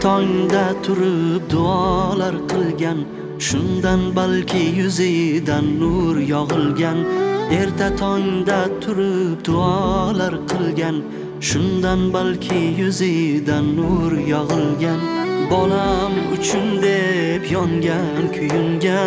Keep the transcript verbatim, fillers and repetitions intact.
tongda turib duolar qilgan, shundan balki yuzidan nur yog'ilgan. Erta tongda turib duolar qilgan, shundan balki yuzidan nur yog'ilgan. Bolam uchun deb yongan, kuyungan